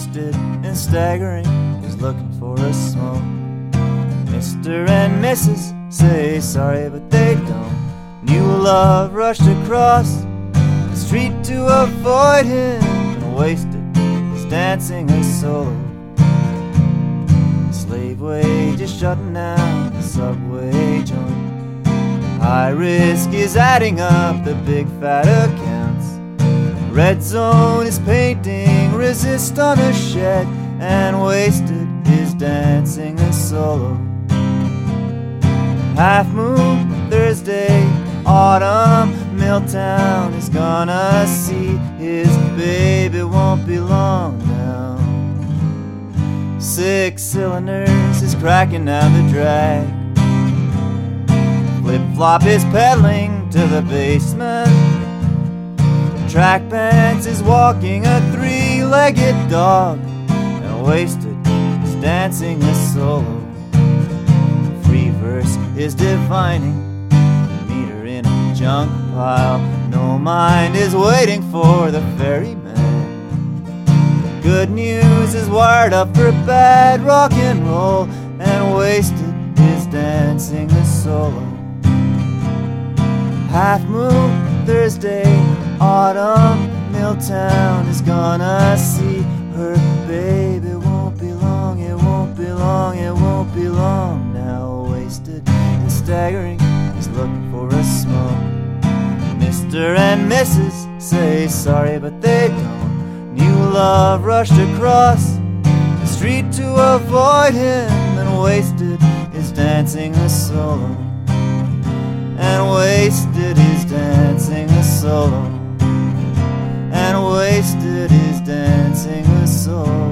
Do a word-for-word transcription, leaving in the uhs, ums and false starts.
wasted and staggering, is looking for a smoke. Mister and Missus say sorry, but they don't. New love rushed across the street to avoid him, and wasted is dancing a solo. Slave wage is shutting down the subway joint. High risk is adding up the big fat accounts. Red zone is painting resist on a shed, and wasted is dancing a solo. Half moon Thursday, autumn, Milltown is gonna see his baby, won't be long now. Six cylinders is cracking down the drag. Flip-flop is pedaling to the basement. Track pants is walking a three-legged dog, and wasted is dancing a solo. Free verse is divining the meter in a junk pile. No mind is waiting for the ferryman. Good news is wired up for bad rock and roll, and wasted is dancing a solo. Half moon Thursday, autumn, Milltown is gonna see her baby, won't be long, it won't be long, it won't be long now. Wasted and staggering is looking for a smoke. Mister and Missus say sorry, but they don't. New love rushed across the street to avoid him, and wasted is dancing a solo. And wasted is dancing a solo. And wasted is dancing a solo.